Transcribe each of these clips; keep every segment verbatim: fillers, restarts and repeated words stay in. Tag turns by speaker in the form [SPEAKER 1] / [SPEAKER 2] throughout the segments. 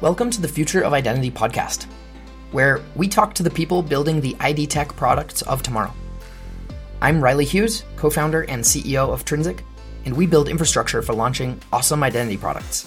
[SPEAKER 1] Welcome to the Future of Identity podcast, where we talk to the people building the I D tech products of tomorrow. I'm Riley Hughes, co-founder and C E O of Trinsic, and we build infrastructure for launching awesome identity products.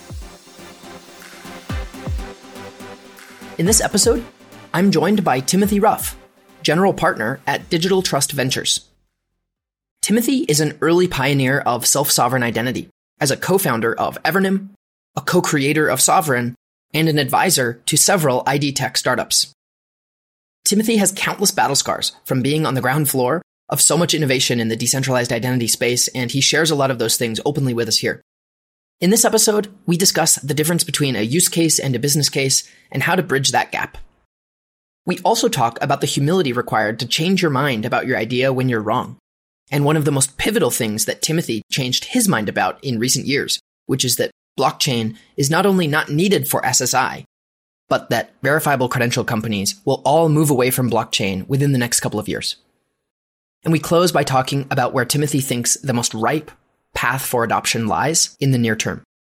[SPEAKER 1] In this episode, I'm joined by Timothy Ruff, general partner at Digital Trust Ventures. Timothy is an early pioneer of self-sovereign identity as a co-founder of Evernym, a co-creator of Sovereign, and an advisor to several I D tech startups. Timothy has countless battle scars from being on the ground floor of so much innovation in the decentralized identity space, and he shares a lot of those things openly with us here. In this episode, we discuss the difference between a use case and a business case and how to bridge that gap. We also talk about the humility required to change your mind about your idea when you're wrong, and one of the most pivotal things that Timothy changed his mind about in recent years, which is that blockchain is not only not needed for S S I, but that verifiable credential companies will all move away from blockchain within the next couple of years. And we close by talking about where Timothy thinks the most ripe path for adoption lies in the near term.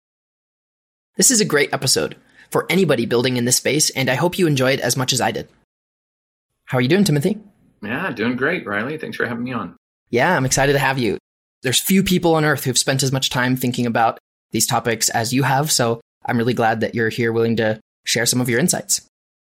[SPEAKER 1] This is a great episode for anybody building in this space, and I hope you enjoy it as much as I did. How are you doing, Timothy?
[SPEAKER 2] Yeah, doing great, Riley. Thanks for having me on.
[SPEAKER 1] Yeah, I'm excited to have you. There's few people on earth who've spent as much time thinking about these topics as you have, so I'm really glad that you're here willing to share some of your insights.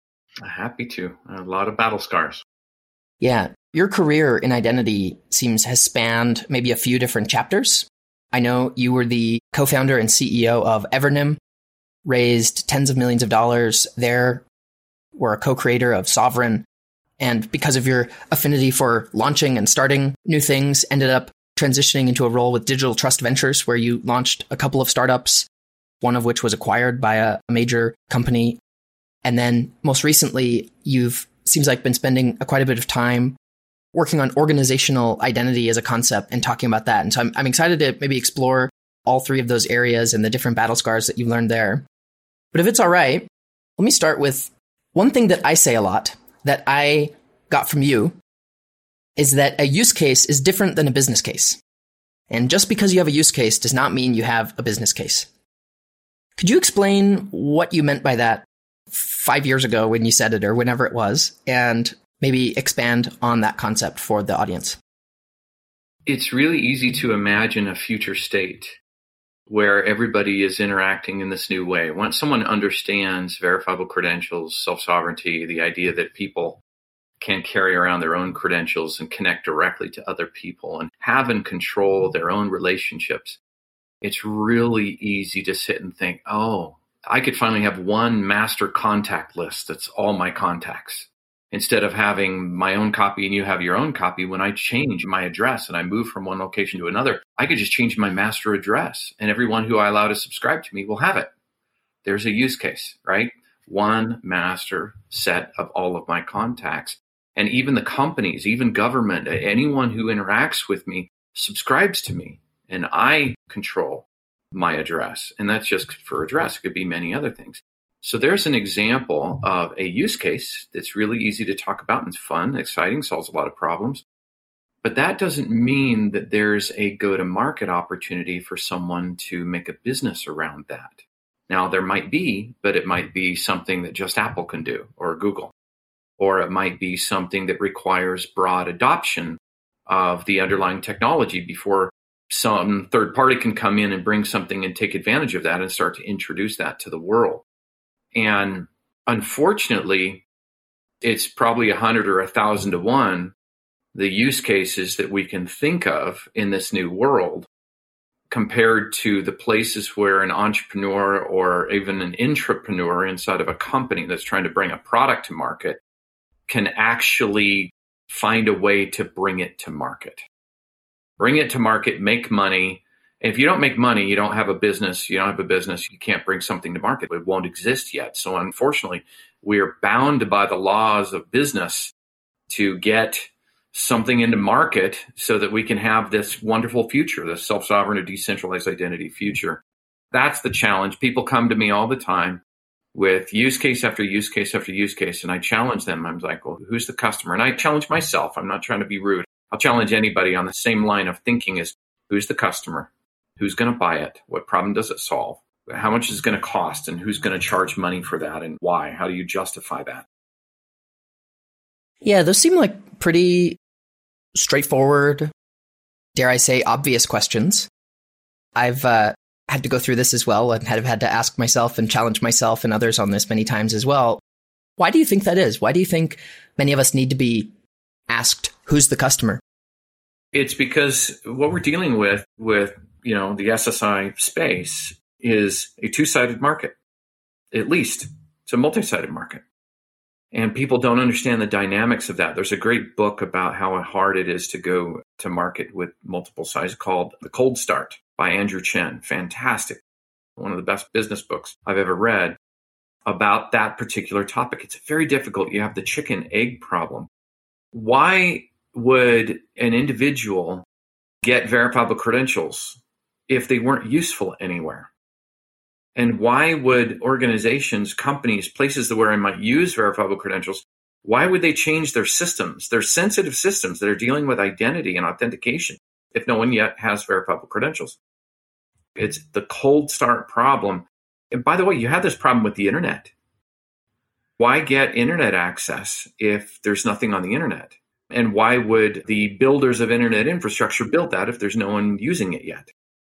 [SPEAKER 2] Happy to. A lot of battle scars.
[SPEAKER 1] Yeah. Your career in identity seems has spanned maybe a few different chapters. I know you were the co-founder and C E O of Evernym, raised tens of millions of dollars there, were a co-creator of Sovereign, and because of your affinity for launching and starting new things, ended up transitioning into a role with Digital Trust Ventures, where you launched a couple of startups, one of which was acquired by a major company. And then most recently, you've seems like been spending a, quite a bit of time working on organizational identity as a concept and talking about that. And so I'm, I'm excited to maybe explore all three of those areas and the different battle scars that you've learned there. But if it's all right, let me start with one thing that I say a lot that I got from you is that a use case is different than a business case. And just because you have a use case does not mean you have a business case. Could you explain what you meant by that five years ago when you said it or whenever it was, and maybe expand on that concept for the audience?
[SPEAKER 2] It's really easy to imagine a future state where everybody is interacting in this new way. Once someone understands verifiable credentials, self-sovereignty, the idea that people can carry around their own credentials and connect directly to other people and have and control their own relationships, it's really easy to sit and think, oh, I could finally have one master contact list that's all my contacts. Instead of having my own copy and you have your own copy, when I change my address and I move from one location to another, I could just change my master address and everyone who I allow to subscribe to me will have it. There's a use case, right? One master set of all of my contacts. And even the companies, even government, anyone who interacts with me subscribes to me, and I control my address. And that's just for address. It could be many other things. So there's an example of a use case that's really easy to talk about and it's fun, exciting, solves a lot of problems. But that doesn't mean that there's a go-to-market opportunity for someone to make a business around that. Now, there might be, but it might be something that just Apple can do or Google. Or it might be something that requires broad adoption of the underlying technology before some third party can come in and bring something and take advantage of that and start to introduce that to the world. And unfortunately, it's probably a hundred or a thousand to one, the use cases that we can think of in this new world compared to the places where an entrepreneur or even an intrapreneur inside of a company that's trying to bring a product to market can actually find a way to bring it to market. Bring it to market, make money. And if you don't make money, you don't have a business. You don't have a business, you can't bring something to market. It won't exist yet. So unfortunately, we are bound by the laws of business to get something into market so that we can have this wonderful future, this self-sovereign or decentralized identity future. That's the challenge. People come to me all the time with use case after use case after use case. And I challenge them. I'm like, well, who's the customer? And I challenge myself. I'm not trying to be rude. I'll challenge anybody on the same line of thinking as who's the customer? Who's going to buy it? What problem does it solve? How much is it going to cost, and who's going to charge money for that, and why? How do you justify that?
[SPEAKER 1] Yeah, those seem like pretty straightforward, dare I say, obvious questions. I've uh, had to go through this as well, and have had to ask myself and challenge myself and others on this many times as well. Why do you think that is? Why do you think many of us need to be asked, who's the customer?
[SPEAKER 2] It's because what we're dealing with, with, you know, the S S I space is a two-sided market. At least it's a multi-sided market. And people don't understand the dynamics of that. There's a great book about how hard it is to go to market with multiple sides called The Cold Start by Andrew Chen. Fantastic. One of the best business books I've ever read about that particular topic. It's very difficult. You have the chicken egg problem. Why would an individual get verifiable credentials if they weren't useful anywhere? And why would organizations, companies, places where I might use verifiable credentials, why would they change their systems, their sensitive systems that are dealing with identity and authentication, if no one yet has verifiable credentials? It's the cold start problem. And by the way, you have this problem with the internet. Why get internet access if there's nothing on the internet? And why would the builders of internet infrastructure build that if there's no one using it yet?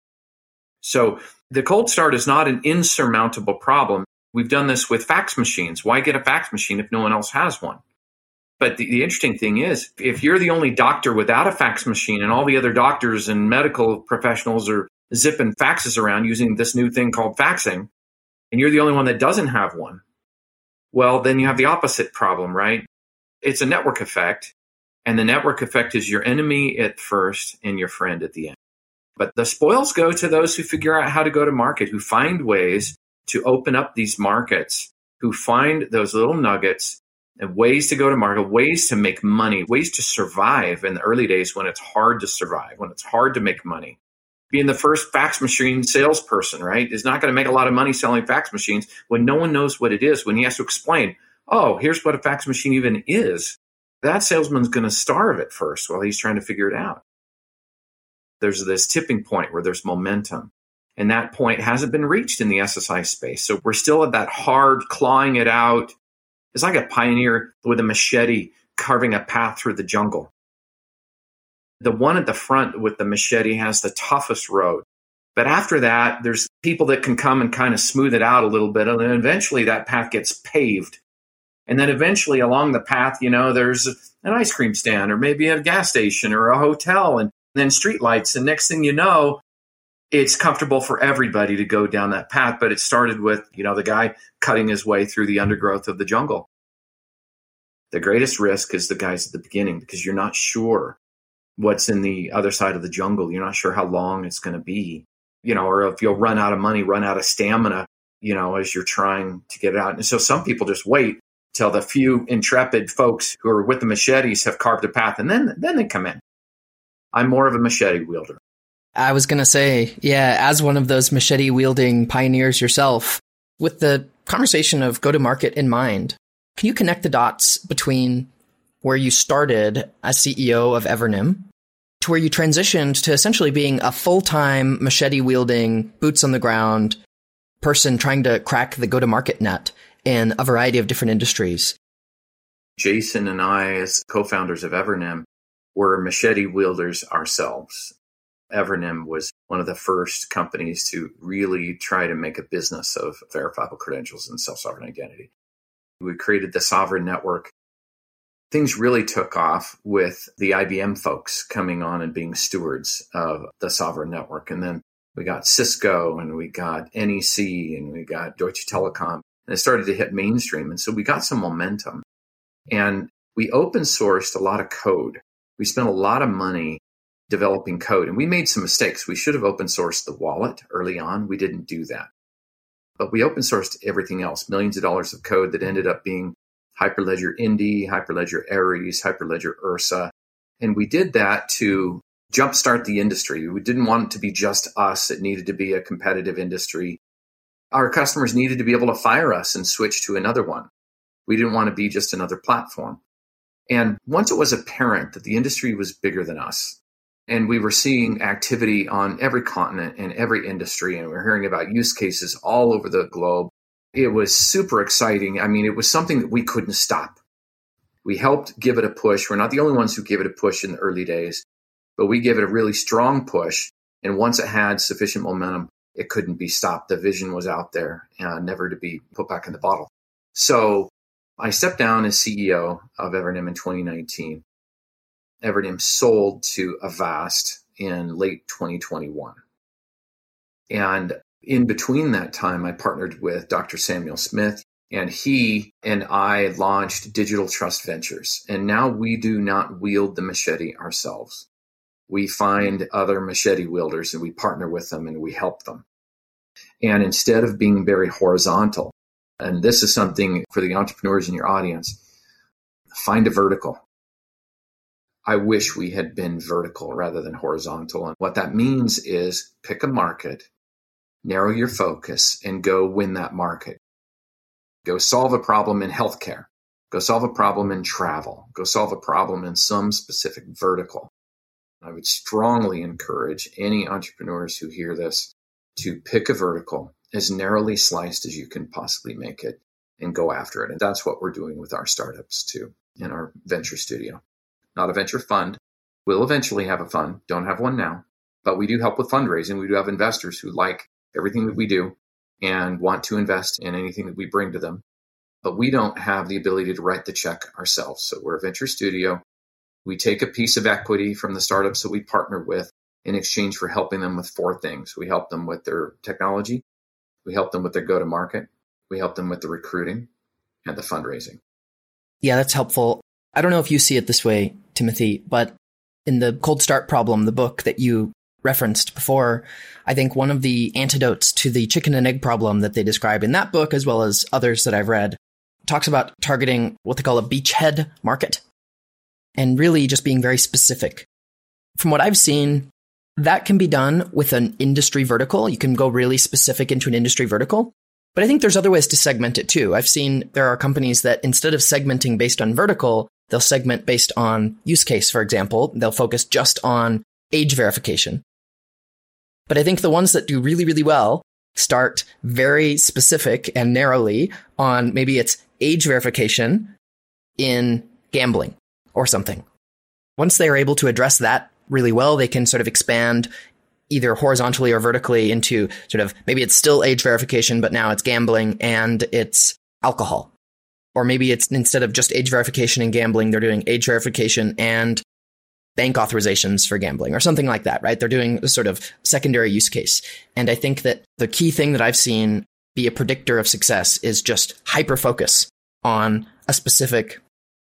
[SPEAKER 2] So the cold start is not an insurmountable problem. We've done this with fax machines. Why get a fax machine if no one else has one? But the, the interesting thing is, if you're the only doctor without a fax machine and all the other doctors and medical professionals are zipping faxes around using this new thing called faxing, and you're the only one that doesn't have one, well, then you have the opposite problem, right? It's a network effect. And the network effect is your enemy at first and your friend at the end. But the spoils go to those who figure out how to go to market, who find ways to open up these markets, who find those little nuggets and ways to go to market, ways to make money, ways to survive in the early days when it's hard to survive, when it's hard to make money. Being the first fax machine salesperson, right, is not going to make a lot of money selling fax machines when no one knows what it is, when he has to explain, oh, here's what a fax machine even is. That salesman's going to starve at first while he's trying to figure it out. There's this tipping point where there's momentum. And that point hasn't been reached in the S S I space. So we're still at that hard clawing it out. It's like a pioneer with a machete carving a path through the jungle. The one at the front with the machete has the toughest road. But after that, there's people that can come and kind of smooth it out a little bit. And then eventually that path gets paved. And then eventually along the path, you know, there's an ice cream stand or maybe a gas station or a hotel and then streetlights. And next thing you know, it's comfortable for everybody to go down that path. But it started with, you know, the guy cutting his way through the undergrowth of the jungle. The greatest risk is the guys at the beginning because you're not sure what's in the other side of the jungle. You're not sure how long it's going to be, you know, or if you'll run out of money, run out of stamina, you know, as you're trying to get it out. And so some people just wait till the few intrepid folks who are with the machetes have carved a path, and then then they come in. I'm more of a machete wielder.
[SPEAKER 1] I was going to say, yeah, as one of those machete-wielding pioneers yourself, with the conversation of go-to-market in mind, can you connect the dots between where you started as C E O of Evernym to where you transitioned to essentially being a full-time machete-wielding, boots-on-the-ground person trying to crack the go-to-market net in a variety of different industries?
[SPEAKER 2] Jason and I, as co-founders of Evernym, were machete wielders ourselves. Evernym was one of the first companies to really try to make a business of verifiable credentials and self-sovereign identity. We created the Sovereign Network. Things really took off with the I B M folks coming on and being stewards of the Sovereign Network. And then we got Cisco and we got N E C and we got Deutsche Telekom. And it started to hit mainstream. And so we got some momentum. And we open sourced a lot of code. We spent a lot of money developing code. And we made some mistakes. We should have open sourced the wallet early on. We didn't do that. But we open sourced everything else, millions of dollars of code that ended up being Hyperledger Indy, Hyperledger Aries, Hyperledger Ursa. And we did that to jumpstart the industry. We didn't want it to be just us. It needed to be a competitive industry. Our customers needed to be able to fire us and switch to another one. We didn't want to be just another platform. And once it was apparent that the industry was bigger than us, And we were seeing activity on every continent and every industry, and we were hearing about use cases all over the globe. It was super exciting. I mean, it was something that we couldn't stop. We helped give it a push. We're not the only ones who give it a push in the early days, but we gave it a really strong push. And once it had sufficient momentum, it couldn't be stopped. The vision was out there, uh, never to be put back in the bottle. So I stepped down as C E O of Evernym in twenty nineteen. Evernym sold to Avast in late twenty twenty-one. And in between that time, I partnered with Doctor Samuel Smith, and he and I launched Digital Trust Ventures. And now we do not wield the machete ourselves. We find other machete wielders and we partner with them and we help them. And instead of being very horizontal, and this is something for the entrepreneurs in your audience, find a vertical. I wish we had been vertical rather than horizontal. And what that means is pick a market, narrow your focus, and go win that market. Go solve a problem in healthcare. Go solve a problem in travel. Go solve a problem in some specific vertical. I would strongly encourage any entrepreneurs who hear this to pick a vertical as narrowly sliced as you can possibly make it and go after it. And that's what we're doing with our startups too in our venture studio. Not a venture fund. We'll eventually have a fund. Don't have one now. But we do help with fundraising. We do have investors who like everything that we do and want to invest in anything that we bring to them. But we don't have the ability to write the check ourselves. So we're a venture studio. We take a piece of equity from the startups that we partner with in exchange for helping them with four things. We help them with their technology. We help them with their go-to-market. We help them with the recruiting and the fundraising.
[SPEAKER 1] Yeah, that's helpful. I don't know if you see it this way, Timothy, but in the Cold Start Problem, the book that you referenced before, I think one of the antidotes to the chicken and egg problem that they describe in that book, as well as others that I've read, talks about targeting what they call a beachhead market and really just being very specific. From what I've seen, that can be done with an industry vertical. You can go really specific into an industry vertical. But I think there's other ways to segment it too. I've seen there are companies that instead of segmenting based on vertical, they'll segment based on use case, for example. They'll focus just on age verification. But I think the ones that do really, really well start very specific and narrowly on maybe it's age verification in gambling or something. Once they are able to address that really well, they can sort of expand either horizontally or vertically into sort of maybe it's still age verification, but now it's gambling and it's alcohol. Or maybe it's instead of just age verification and gambling, they're doing age verification and bank authorizations for gambling or something like that, right? They're doing a sort of secondary use case. And I think that the key thing that I've seen be a predictor of success is just hyper focus on a specific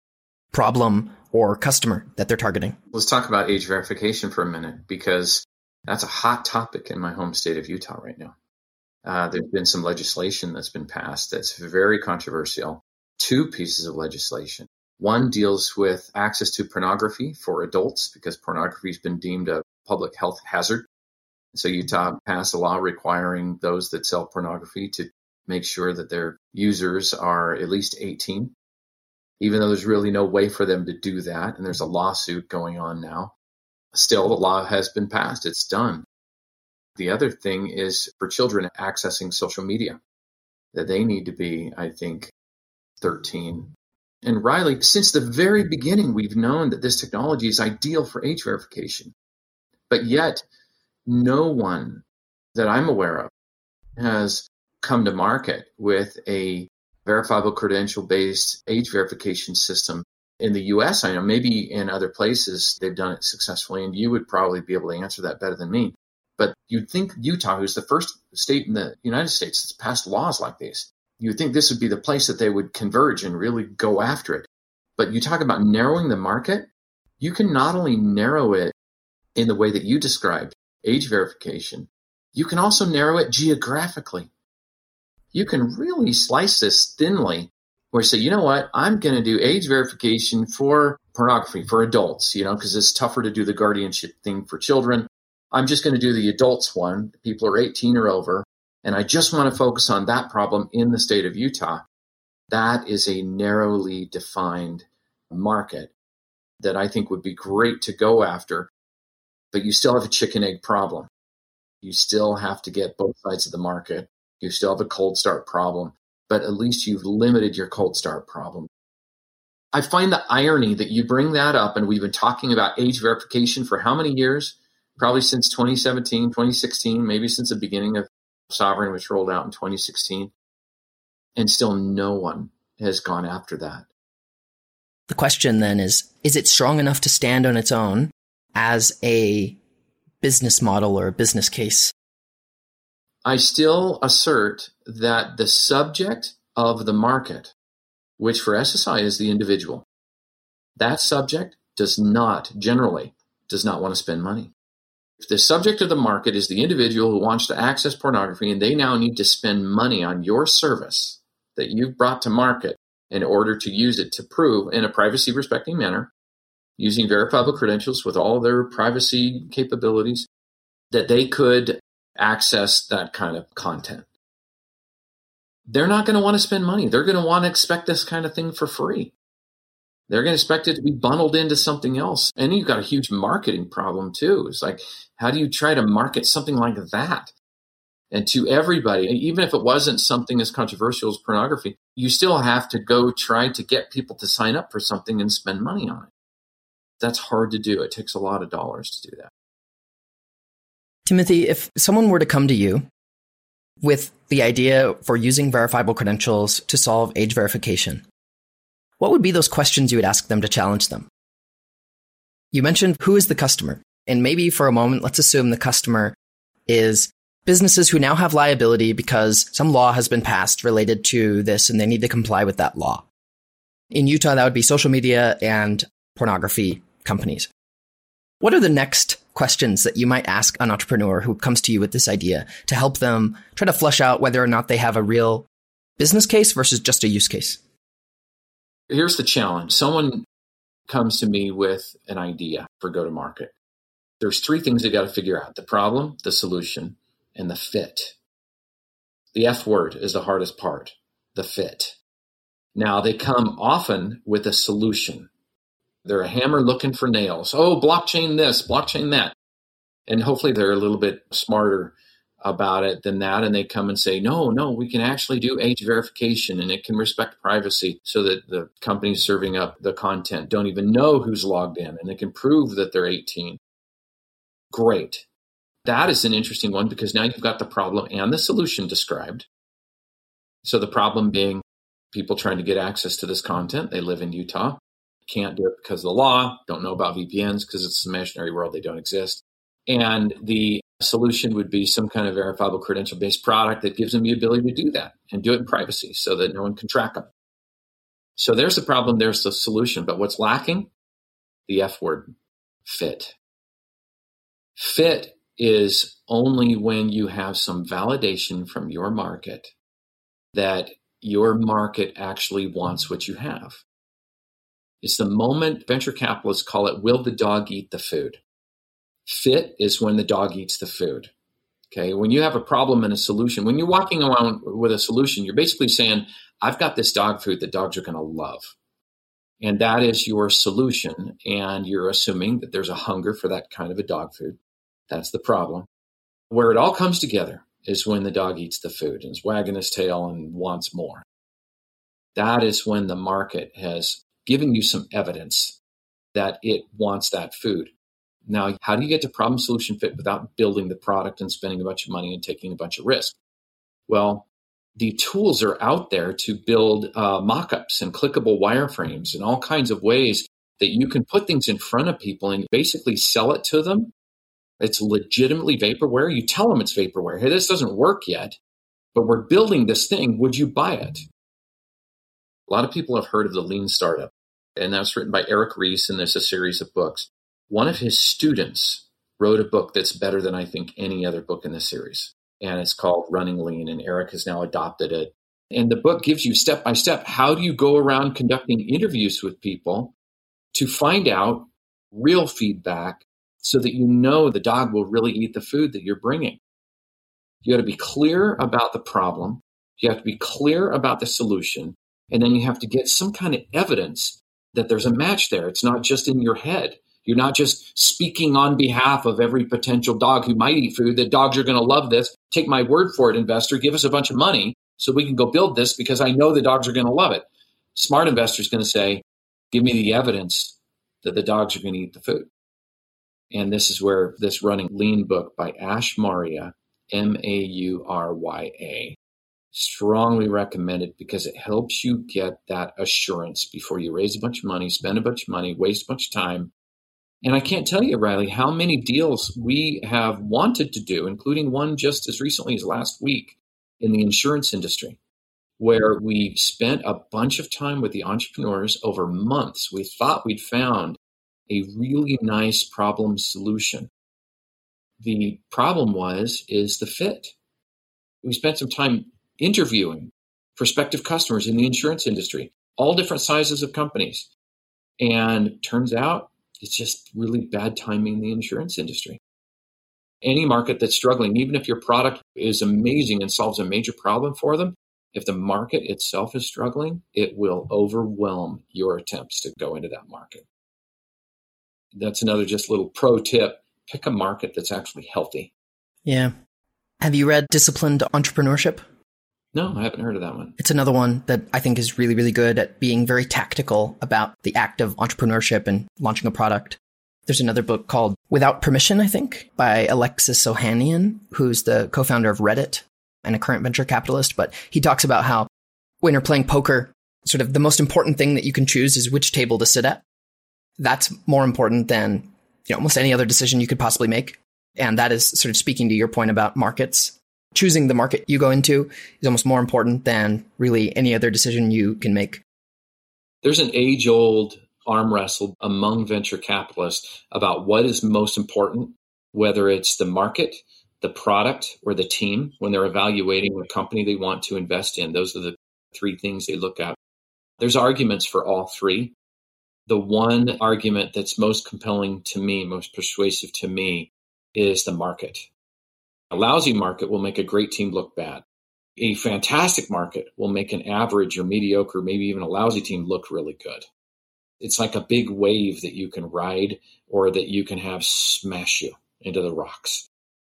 [SPEAKER 1] problem or customer that they're targeting.
[SPEAKER 2] Let's talk about age verification for a minute, because that's a hot topic in my home state of Utah right now. Uh, there's been some legislation that's been passed that's very controversial. Two pieces of legislation. One deals with access to pornography for adults because pornography has been deemed a public health hazard. So Utah passed a law requiring those that sell pornography to make sure that their users are at least eighteen, even though there's really no way for them to do that. And there's a lawsuit going on now. Still, the law has been passed. It's done. The other thing is for children accessing social media, that they need to be, I think, thirteen. And Riley, since the very beginning, we've known that this technology is ideal for age verification. But yet, no one that I'm aware of has come to market with a verifiable credential-based age verification system. In the U S, I know maybe in other places they've done it successfully, and you would probably be able to answer that better than me. But you'd think Utah, who's the first state in the United States that's passed laws like these, you'd think this would be the place that they would converge and really go after it. But you talk about narrowing the market. You can not only narrow it in the way that you described, age verification, you can also narrow it geographically. You can really slice this thinly where you say, you know what, I'm going to do age verification for pornography, for adults, you know, because it's tougher to do the guardianship thing for children. I'm just going to do the adults one. People are eighteen or over. And I just want to focus on that problem in the state of Utah. That is a narrowly defined market that I think would be great to go after.
[SPEAKER 3] but you still have a chicken egg problem. You still have to get both sides of the market. You still have a cold start problem, but at least you've limited your cold start problem. I find the irony that you bring that up, and we've been talking about age verification for how many years? Probably since twenty seventeen, twenty sixteen, maybe since the beginning of Sovereign, which rolled out in twenty sixteen. And still no one has gone after that.
[SPEAKER 1] The question then is, is it strong enough to stand on its own as a business model or a business case?
[SPEAKER 3] I still assert that the subject of the market, which for S S I is the individual, that subject does not, generally, does not want to spend money. If the subject of the market is the individual who wants to access pornography and they now need to spend money on your service that you've brought to market in order to use it to prove in a privacy-respecting manner, using verifiable credentials with all their privacy capabilities, that they could access that kind of content. They're not going to want to spend money. They're going to want to expect this kind of thing for free. They're going to expect it to be bundled into something else. And you've got a huge marketing problem too. It's like, how do you try to market something like that? And to everybody, even if it wasn't something as controversial as pornography, you still have to go try to get people to sign up for something and spend money on it. That's hard to do. It takes a lot of dollars to do that.
[SPEAKER 1] Timothy, if someone were to come to you with the idea for using verifiable credentials to solve age verification, what would be those questions you would ask them to challenge them? You mentioned who is the customer? And maybe for a moment, let's assume the customer is businesses who now have liability because some law has been passed related to this and they need to comply with that law. In Utah, that would be social media and pornography companies. What are the next questions that you might ask an entrepreneur who comes to you with this idea to help them try to flesh out whether or not they have a real business case versus just a use case?
[SPEAKER 3] Here's the challenge. Someone comes to me with an idea for go-to-market. There's three things they got to figure out: the problem, the solution, and the fit. The F word is the hardest part, the fit. Now, they come often with a solution. They're a hammer looking for nails. Oh, blockchain this, blockchain that. And hopefully they're a little bit smarter about it than that. And they come and say, no, no, we can actually do age verification and it can respect privacy so that the companies serving up the content don't even know who's logged in and they can prove that they're eighteen. Great. That is an interesting one because now you've got the problem and the solution described. So the problem being people trying to get access to this content. They live in Utah, can't do it because of the law, don't know about V P Ns because it's an imaginary world, they don't exist. And the solution would be some kind of verifiable credential-based product that gives them the ability to do that and do it in privacy so that no one can track them. So there's the problem, there's the solution. But what's lacking? The F word, fit. Fit is only when you have some validation from your market that your market actually wants what you have. It's the moment venture capitalists call it, will the dog eat the food? Fit is when the dog eats the food. Okay, when you have a problem and a solution, when you're walking around with a solution, you're basically saying, I've got this dog food that dogs are going to love. And that is your solution. And you're assuming that there's a hunger for that kind of a dog food. That's the problem. Where it all comes together is when the dog eats the food and is wagging his tail and wants more. That is when the market has given you some evidence that it wants that food. Now, how do you get to problem solution fit without building the product and spending a bunch of money and taking a bunch of risk? Well, the tools are out there to build uh, mock-ups and clickable wireframes and all kinds of ways that you can put things in front of people and basically sell it to them. It's legitimately vaporware. You tell them it's vaporware. Hey, this doesn't work yet, but we're building this thing. Would you buy it? A lot of people have heard of the Lean Startup, and that's written by Eric Ries, and there's a series of books. One of his students wrote a book that's better than I think any other book in this series, and it's called Running Lean, and Eric has now adopted it. And the book gives you step by step, how do you go around conducting interviews with people to find out real feedback so that you know the dog will really eat the food that you're bringing. You got to be clear about the problem. You have to be clear about the solution. And then you have to get some kind of evidence that there's a match there. It's not just in your head. You're not just speaking on behalf of every potential dog who might eat food, that dogs are going to love this. Take my word for it, investor. Give us a bunch of money so we can go build this because I know the dogs are going to love it. Smart investor is going to say, give me the evidence that the dogs are going to eat the food. And this is where this Running Lean book by Ash Maurya, M A U R Y A, strongly recommended because it helps you get that assurance before you raise a bunch of money, spend a bunch of money, waste a bunch of time. And I can't tell you, Riley, how many deals we have wanted to do, including one just as recently as last week in the insurance industry, where we spent a bunch of time with the entrepreneurs over months. We thought we'd found a really nice problem solution. The problem was, is the fit. We spent some time interviewing prospective customers in the insurance industry, all different sizes of companies. And turns out it's just really bad timing in the insurance industry. Any market that's struggling, even if your product is amazing and solves a major problem for them, if the market itself is struggling, it will overwhelm your attempts to go into that market. That's another just little pro tip. Pick a market that's actually healthy.
[SPEAKER 1] Yeah. Have you read Disciplined Entrepreneurship?
[SPEAKER 3] No, I haven't heard of that one.
[SPEAKER 1] It's another one that I think is really, really good at being very tactical about the act of entrepreneurship and launching a product. There's another book called Without Permission, I think, by Alexis Ohanian, who's the co-founder of Reddit and a current venture capitalist. But he talks about how when you're playing poker, sort of the most important thing that you can choose is which table to sit at. That's more important than, you know, almost any other decision you could possibly make. And that is sort of speaking to your point about markets. Choosing the market you go into is almost more important than really any other decision you can make.
[SPEAKER 3] There's an age-old arm wrestle among venture capitalists about what is most important, whether it's the market, the product, or the team when they're evaluating a company they want to invest in. Those are the three things they look at. There's arguments for all three. The one argument that's most compelling to me, most persuasive to me, is the market. A lousy market will make a great team look bad. A fantastic market will make an average or mediocre, maybe even a lousy team look really good. It's like a big wave that you can ride or that you can have smash you into the rocks.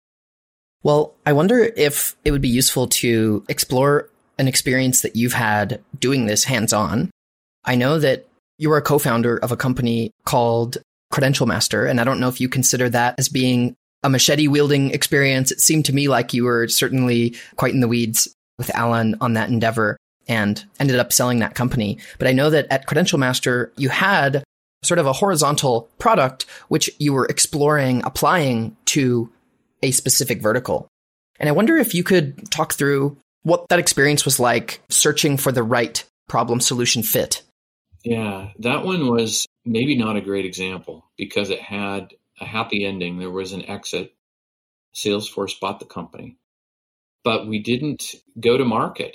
[SPEAKER 1] Well, I wonder if it would be useful to explore an experience that you've had doing this hands-on. I know that you were a co-founder of a company called Credential Master, and I don't know if you consider that as being a machete-wielding experience. It seemed to me like you were certainly quite in the weeds with Alan on that endeavor and ended up selling that company. But I know that at Credential Master, you had sort of a horizontal product, which you were exploring applying to a specific vertical. And I wonder if you could talk through what that experience was like searching for the right problem solution fit.
[SPEAKER 3] Yeah, that one was maybe not a great example because it had a happy ending. There was an exit. Salesforce bought the company, but we didn't go to market.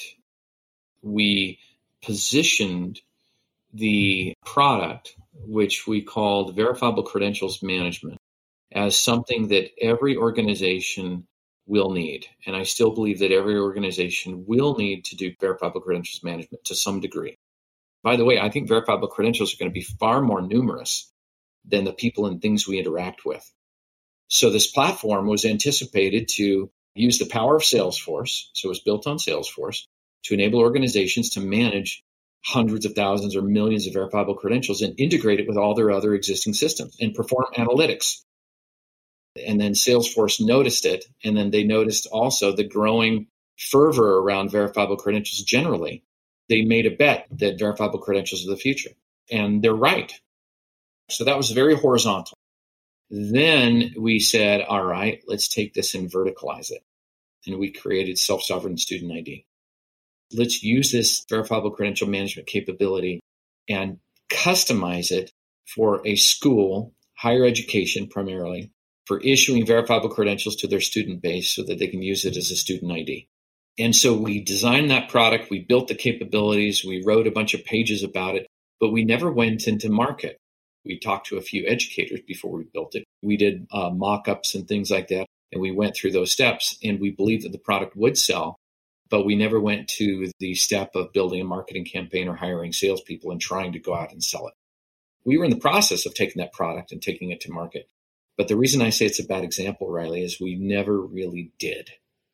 [SPEAKER 3] We positioned the product, which we called Verifiable Credentials Management, as something that every organization will need. And I still believe that every organization will need to do Verifiable Credentials Management to some degree. By the way, I think verifiable credentials are going to be far more numerous than the people and things we interact with. So this platform was anticipated to use the power of Salesforce, so it was built on Salesforce, to enable organizations to manage hundreds of thousands or millions of verifiable credentials and integrate it with all their other existing systems and perform analytics. And then Salesforce noticed it, and then they noticed also the growing fervor around verifiable credentials generally. They made a bet that verifiable credentials are the future, and they're right. So that was very horizontal. Then we said, all right, let's take this and verticalize it. And we created self-sovereign student I D. Let's use this verifiable credential management capability and customize it for a school, higher education primarily, for issuing verifiable credentials to their student base so that they can use it as a student I D. And so we designed that product, we built the capabilities, we wrote a bunch of pages about it, but we never went into market. We talked to a few educators before we built it. We did uh, mock-ups and things like that, and we went through those steps, and we believed that the product would sell, but we never went to the step of building a marketing campaign or hiring salespeople and trying to go out and sell it. We were in the process of taking that product and taking it to market. But the reason I say it's a bad example, Riley, is we never really did.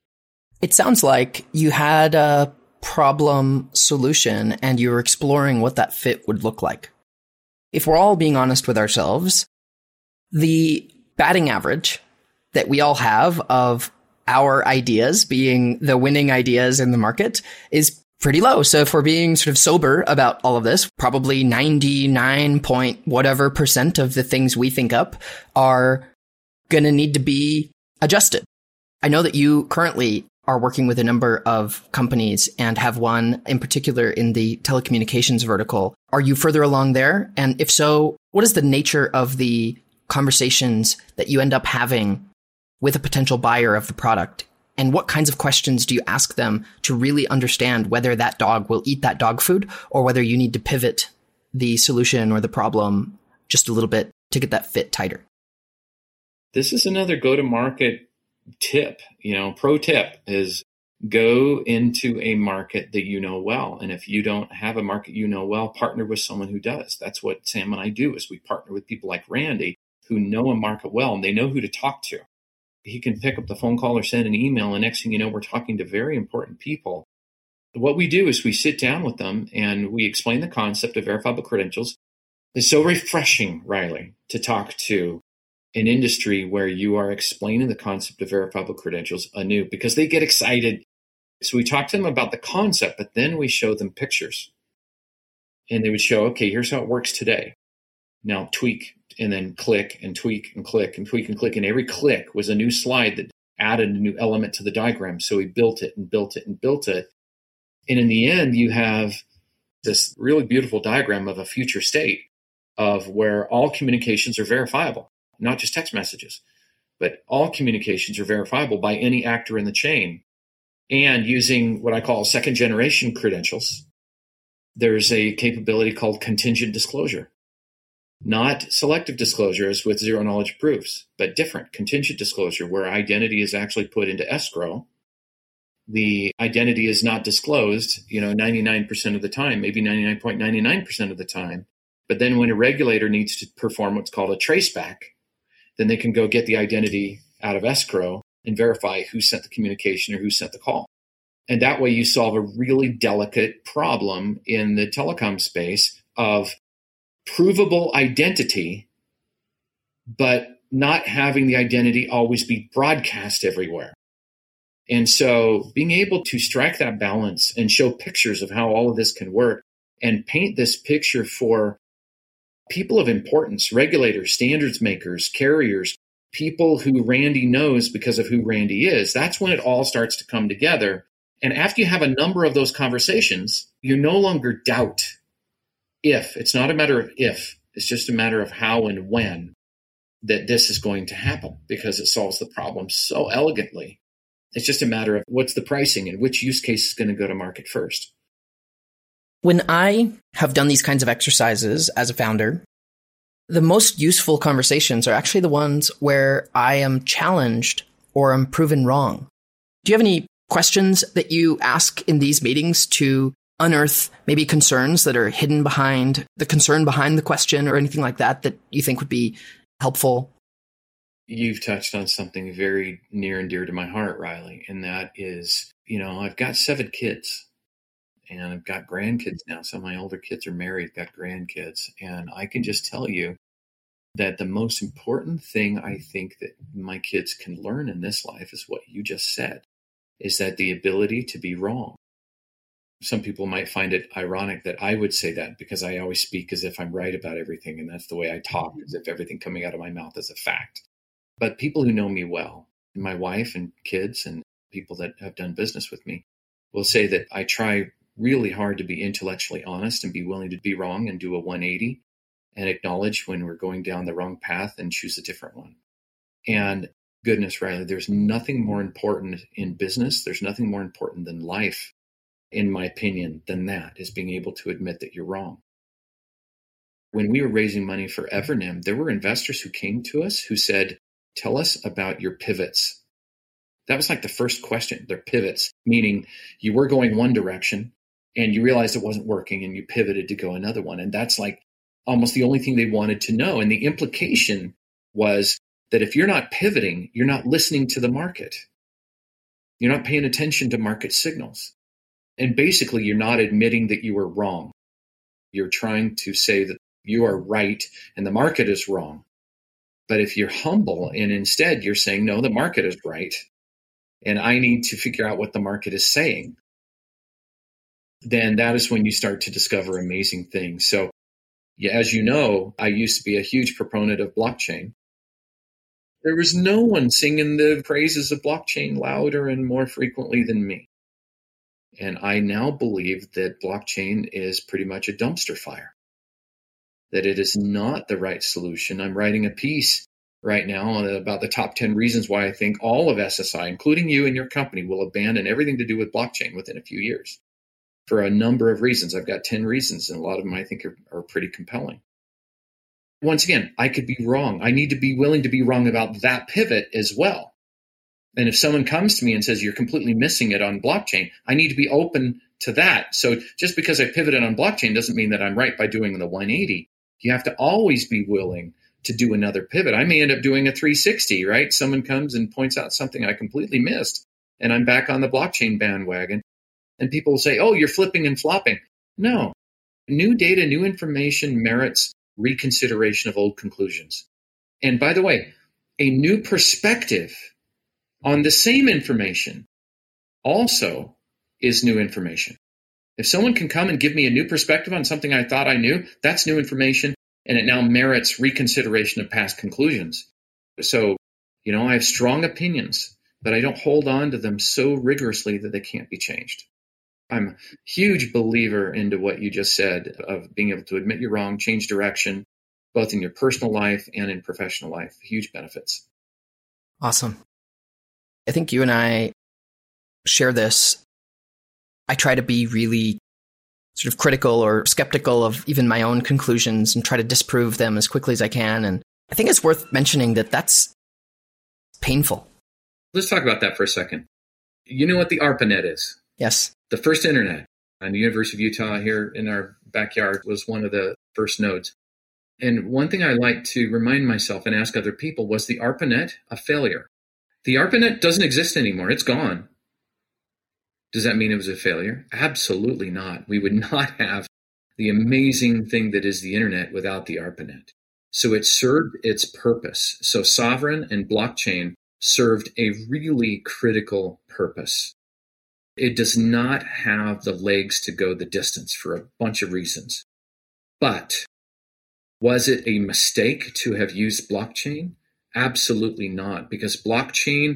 [SPEAKER 1] It sounds like you had a problem solution and you were exploring what that fit would look like. If we're all being honest with ourselves, the batting average that we all have of our ideas being the winning ideas in the market is pretty low. So if we're being sort of sober about all of this, probably ninety-nine point whatever percent of the things we think up are going to need to be adjusted. I know that you currently are working with a number of companies and have one in particular in the telecommunications vertical. Are you further along there? And if so, what is the nature of the conversations that you end up having with a potential buyer of the product? And what kinds of questions do you ask them to really understand whether that dog will eat that dog food or whether you need to pivot the solution or the problem just a little bit to get that fit tighter?
[SPEAKER 2] This is another go-to-market tip, you know, pro tip is go into a market that you know well. And if you don't have a market you know well, partner with someone who does. That's what Sam and I do is we partner with people like Randy who know a market well and they know who to talk to. He can pick up the phone call or send an email, and next thing you know, we're talking to very important people. What we do is we sit down with them and we explain the concept of verifiable credentials. It's so refreshing, Riley, to talk to an industry where you are explaining the concept of verifiable credentials anew because they get excited. So we talk to them about the concept, but then we show them pictures. And they would show, okay, here's how it works today. Now tweak. And then click and tweak and click and tweak and click. And every click was a new slide that added a new element to the diagram. So we built it and built it and built it. And in the end, you have this really beautiful diagram of a future state of where all communications are verifiable, not just text messages, but all communications are verifiable by any actor in the chain. And using what I call second generation credentials, there's a capability called contingent disclosure. Not selective disclosures with zero knowledge proofs, but different contingent disclosure where identity is actually put into escrow. The identity is not disclosed, you know, ninety-nine percent of the time, maybe ninety-nine point nine nine percent of the time. But then when a regulator needs to perform what's called a traceback, then they can go get the identity out of escrow and verify who sent the communication or who sent the call. And that way you solve a really delicate problem in the telecom space of provable identity, but not having the identity always be broadcast everywhere. And so being able to strike that balance and show pictures of how all of this can work and paint this picture for people of importance, regulators, standards makers, carriers, people who Randy knows because of who Randy is, that's when it all starts to come together. And after you have a number of those conversations, you no longer doubt if. It's not a matter of if, it's just a matter of how and when that this is going to happen because it solves the problem so elegantly. It's just a matter of what's the pricing and which use case is going to go to market first.
[SPEAKER 1] When I have done these kinds of exercises as a founder, the most useful conversations are actually the ones where I am challenged or I'm proven wrong. Do you have any questions that you ask in these meetings to unearth maybe concerns that are hidden behind the concern behind the question or anything like that that you think would be helpful?
[SPEAKER 2] You've touched on something very near and dear to my heart, Riley, and that is, you know, I've got seven kids and I've got grandkids now. Some of my older kids are married, got grandkids, and I can just tell you that the most important thing I think that my kids can learn in this life is what you just said, is that the ability to be wrong. Some people might find it ironic that I would say that because I always speak as if I'm right about everything. And that's the way I talk, as if everything coming out of my mouth is a fact. But people who know me well, my wife and kids and people that have done business with me will say that I try really hard to be intellectually honest and be willing to be wrong and do a one eighty and acknowledge when we're going down the wrong path and choose a different one. And goodness, Riley, there's nothing more important in business. There's nothing more important than life, in my opinion, than that, is being able to admit that you're wrong. When we were raising money for Evernym, there were investors who came to us who said, tell us about your pivots. That was like the first question, their pivots, meaning you were going one direction and you realized it wasn't working and you pivoted to go another one. And that's like almost the only thing they wanted to know. And the implication was that if you're not pivoting, you're not listening to the market. You're not paying attention to market signals. And basically, you're not admitting that you were wrong. You're trying to say that you are right and the market is wrong. But if you're humble and instead you're saying, no, the market is right, and I need to figure out what the market is saying, then that is when you start to discover amazing things. So, yeah, as you know, I used to be a huge proponent of blockchain. There was no one singing the praises of blockchain louder and more frequently than me. And I now believe that blockchain is pretty much a dumpster fire, that it is not the right solution. I'm writing a piece right now about the top ten reasons why I think all of S S I, including you and your company, will abandon everything to do with blockchain within a few years for a number of reasons. I've got ten reasons, and a lot of them I think are, are pretty compelling. Once again, I could be wrong. I need to be willing to be wrong about that pivot as well. And if someone comes to me and says, you're completely missing it on blockchain, I need to be open to that. So just because I pivoted on blockchain doesn't mean that I'm right by doing the one eighty. You have to always be willing to do another pivot. I may end up doing a three sixty, right? Someone comes and points out something I completely missed, and I'm back on the blockchain bandwagon. And people will say, oh, you're flipping and flopping. No. New data, new information merits reconsideration of old conclusions. And by the way, a new perspective on the same information also is new information. If someone can come and give me a new perspective on something I thought I knew, that's new information, and it now merits reconsideration of past conclusions. So, you know, I have strong opinions, but I don't hold on to them so rigorously that they can't be changed. I'm a huge believer into what you just said of being able to admit you're wrong, change direction, both in your personal life and in professional life. Huge benefits.
[SPEAKER 1] Awesome. I think you and I share this. I try to be really sort of critical or skeptical of even my own conclusions and try to disprove them as quickly as I can. And I think it's worth mentioning that that's painful.
[SPEAKER 2] Let's talk about that for a second. You know what the ARPANET is?
[SPEAKER 1] Yes.
[SPEAKER 2] The first internet on the University of Utah here in our backyard was one of the first nodes. And one thing I like to remind myself and ask other people, was the ARPANET a failure? The ARPANET doesn't exist anymore. It's gone. Does that mean it was a failure? Absolutely not. We would not have the amazing thing that is the internet without the ARPANET. So it served its purpose. So Sovereign and blockchain served a really critical purpose. It does not have the legs to go the distance for a bunch of reasons. But was it a mistake to have used blockchain? Absolutely not, because blockchain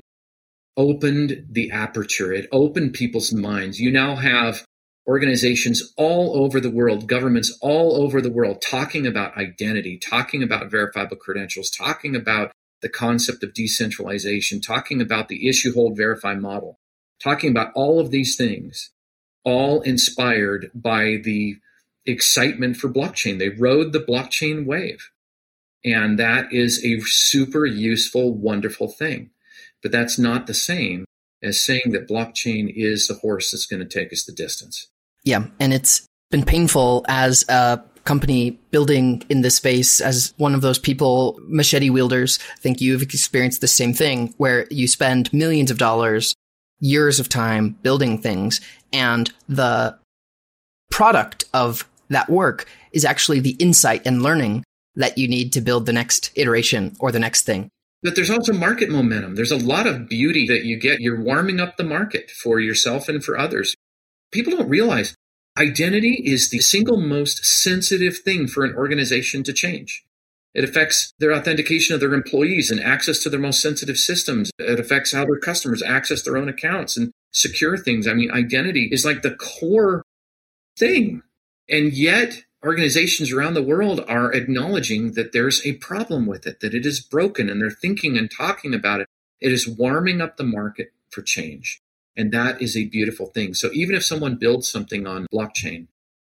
[SPEAKER 2] opened the aperture. It opened people's minds. You now have organizations all over the world, governments all over the world, talking about identity, talking about verifiable credentials, talking about the concept of decentralization, talking about the issue, hold, verify model, talking about all of these things, all inspired by the excitement for blockchain. They rode the blockchain wave. And that is a super useful, wonderful thing. But that's not the same as saying that blockchain is the horse that's going to take us the distance.
[SPEAKER 1] Yeah, and it's been painful as a company building in this space, as one of those people, machete wielders. I think you've experienced the same thing, where you spend millions of dollars, years of time building things, and the product of that work is actually the insight and learning that you need to build the next iteration or the next thing.
[SPEAKER 2] But there's also market momentum. There's a lot of beauty that you get. You're warming up the market for yourself and for others. People don't realize identity is the single most sensitive thing for an organization to change. It affects their authentication of their employees and access to their most sensitive systems. It affects how their customers access their own accounts and secure things. I mean, identity is like the core thing. And yet, organizations around the world are acknowledging that there's a problem with it, that it is broken, and they're thinking and talking about it. It is warming up the market for change. And that is a beautiful thing. So even if someone builds something on blockchain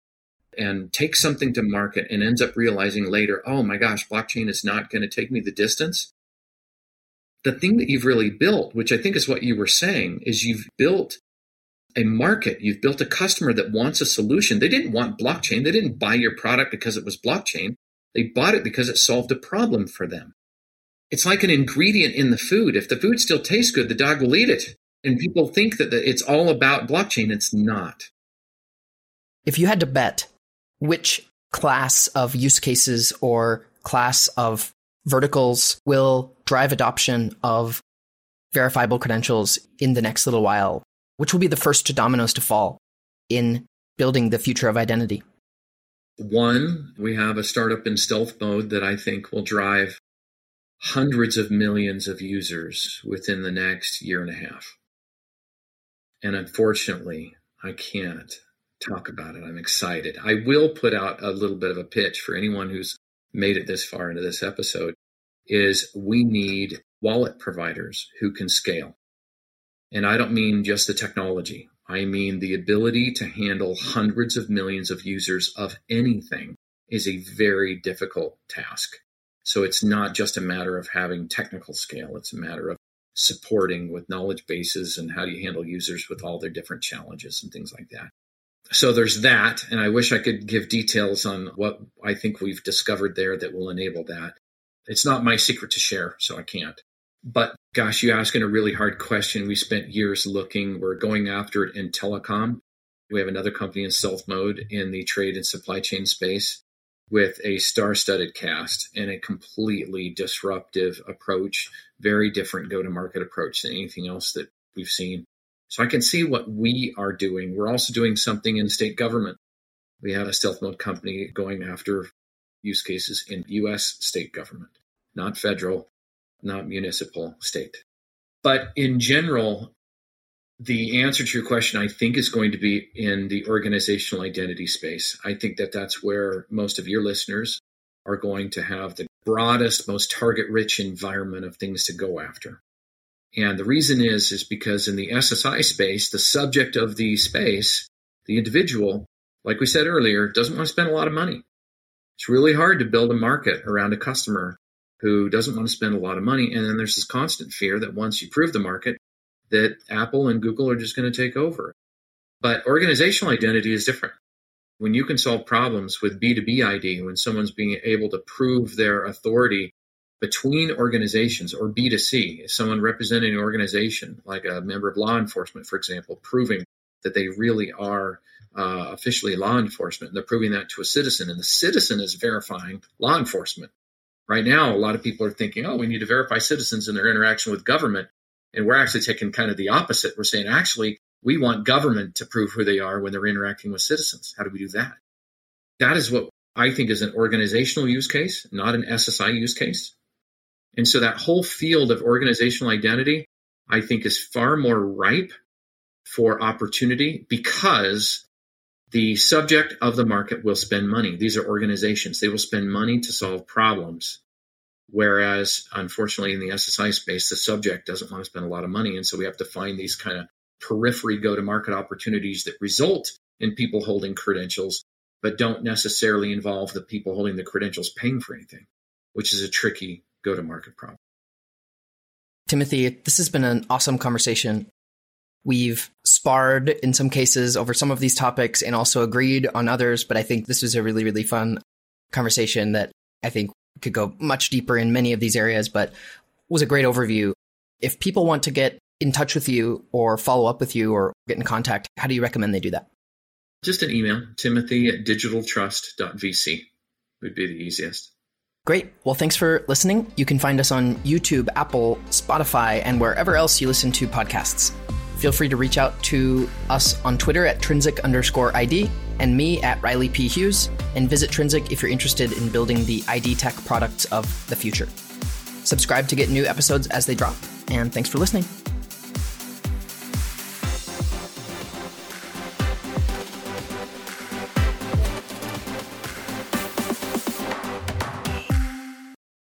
[SPEAKER 2] and takes something to market and ends up realizing later, oh my gosh, blockchain is not going to take me the distance, the thing that you've really built, which I think is what you were saying, is you've built a market. You've built a customer that wants a solution. They didn't want blockchain. They didn't buy your product because it was blockchain. They bought it because it solved a problem for them. It's like an ingredient in the food. If the food still tastes good, the dog will eat it. And people think that it's all about blockchain. It's not.
[SPEAKER 1] If you had to bet which class of use cases or class of verticals will drive adoption of verifiable credentials in the next little while, which will be the first dominoes to fall in building the future of identity?
[SPEAKER 2] One, we have a startup in stealth mode that I think will drive hundreds of millions of users within the next year and a half. And unfortunately, I can't talk about it. I'm excited. I will put out a little bit of a pitch for anyone who's made it this far into this episode, is we need wallet providers who can scale. And I don't mean just the technology. I mean the ability to handle hundreds of millions of users of anything is a very difficult task. So it's not just a matter of having technical scale. It's a matter of supporting with knowledge bases and how do you handle users with all their different challenges and things like that. So there's that. And I wish I could give details on what I think we've discovered there that will enable that. It's not my secret to share, so I can't. But gosh, you're asking a really hard question. We spent years looking. We're going after it in telecom. We have another company in stealth mode in the trade and supply chain space with a star-studded cast and a completely disruptive approach, very different go-to-market approach than anything else that we've seen. So I can see what we are doing. We're also doing something in state government. We have a stealth mode company going after use cases in U S state government, not federal, not municipal, state. But in general, the answer to your question, I think, is going to be in the organizational identity space. I think that that's where most of your listeners are going to have the broadest, most target-rich environment of things to go after. And the reason is, is because in the S S I space, the subject of the space, the individual, like we said earlier, doesn't want to spend a lot of money. It's really hard to build a market around a customer who doesn't want to spend a lot of money. And then there's this constant fear that once you prove the market, that Apple and Google are just going to take over. But organizational identity is different. When you can solve problems with B two B I D, when someone's being able to prove their authority between organizations, or B two C, someone representing an organization, like a member of law enforcement, for example, proving that they really are uh, officially law enforcement, and they're proving that to a citizen, and the citizen is verifying law enforcement. Right now, a lot of people are thinking, oh, we need to verify citizens in their interaction with government. And we're actually taking kind of the opposite. We're saying, actually, we want government to prove who they are when they're interacting with citizens. How do we do that? That is what I think is an organizational use case, not an S S I use case. And so that whole field of organizational identity, I think, is far more ripe for opportunity because the subject of the market will spend money. These are organizations. They will spend money to solve problems. Whereas, unfortunately, in the S S I space, the subject doesn't want to spend a lot of money. And so we have to find these kind of periphery go-to-market opportunities that result in people holding credentials, but don't necessarily involve the people holding the credentials paying for anything, which is a tricky go-to-market problem.
[SPEAKER 1] Timothy, this has been an awesome conversation. We've sparred in some cases over some of these topics and also agreed on others, but I think this was a really, really fun conversation that I think could go much deeper in many of these areas, but was a great overview. If people want to get in touch with you or follow up with you or get in contact, how do you recommend they do that?
[SPEAKER 2] Just an email, timothy at digital trust dot v c would be the easiest.
[SPEAKER 1] Great. Well, thanks for listening. You can find us on YouTube, Apple, Spotify, and wherever else you listen to podcasts. Feel free to reach out to us on Twitter at Trinsic underscore ID and me at Riley P. Hughes, and visit Trinsic if you're interested in building the I D tech products of the future. Subscribe to get new episodes as they drop, and thanks for listening.